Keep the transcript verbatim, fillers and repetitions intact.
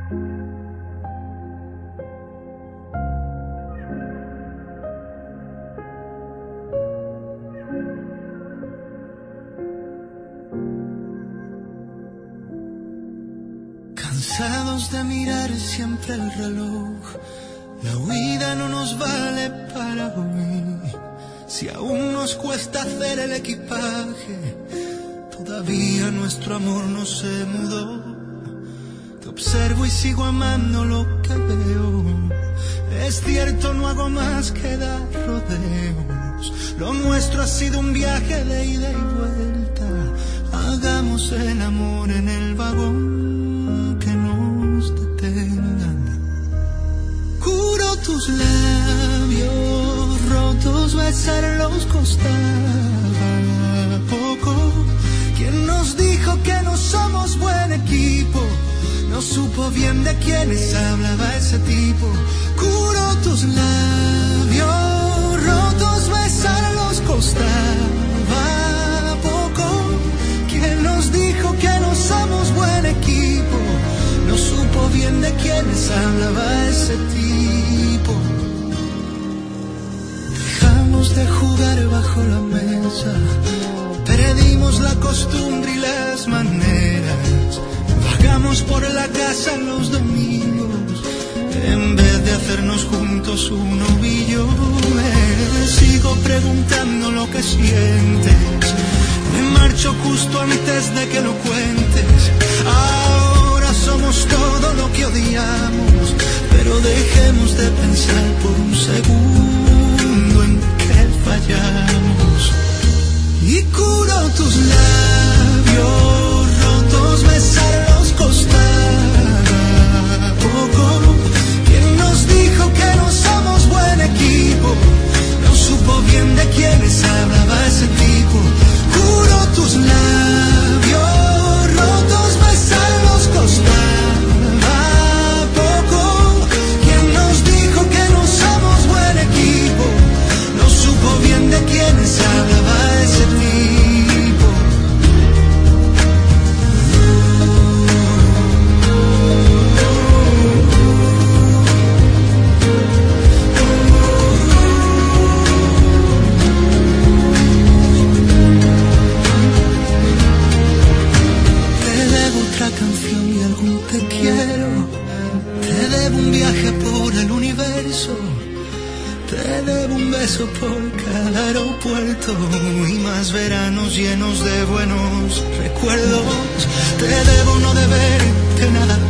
Cansados de mirar siempre el reloj, la huida no nos vale para hoy. Si aún nos cuesta hacer el equipaje, todavía nuestro amor no se mudó. Te observo y sigo amando lo que veo. Es cierto, no hago más que dar rodeos. Lo nuestro ha sido un viaje de ida y vuelta. Hagamos el amor en el vagón, que nos detengan. Curo tus labios rotos, besarlos costaba poco. ¿Quién nos dijo que no somos buen equipo? No supo bien de quiénes hablaba ese tipo. Curo tus labios rotos, besarlos costaba poco. ¿Quién nos dijo que no somos buen equipo? No supo bien de quiénes hablaba ese tipo. Dejamos de jugar bajo la mesa, perdimos la costumbre y las maneras. Vagamos por la casa los domingos, en vez de hacernos juntos un ovillo. Me sigo preguntando lo que sientes, me marcho justo antes de que lo cuentes. Ahora somos todo lo que odiamos, pero dejemos de pensar por un segundo en que fallamos. Y curo tus labios rotos, besarlos costaba poco. ¿Quién nos dijo que no somos buen equipo? No supo bien de quiénes hablaba ese tipo. Curo tus labios rotos, besarlos costaba poco. ¿Quién nos dijo que no somos buen equipo? No supo bien de quiénes hablaba ese tipo. Canción y algún te quiero, te debo un viaje por el universo, te debo un beso por cada aeropuerto y más veranos llenos de buenos recuerdos. Te debo no deberte nada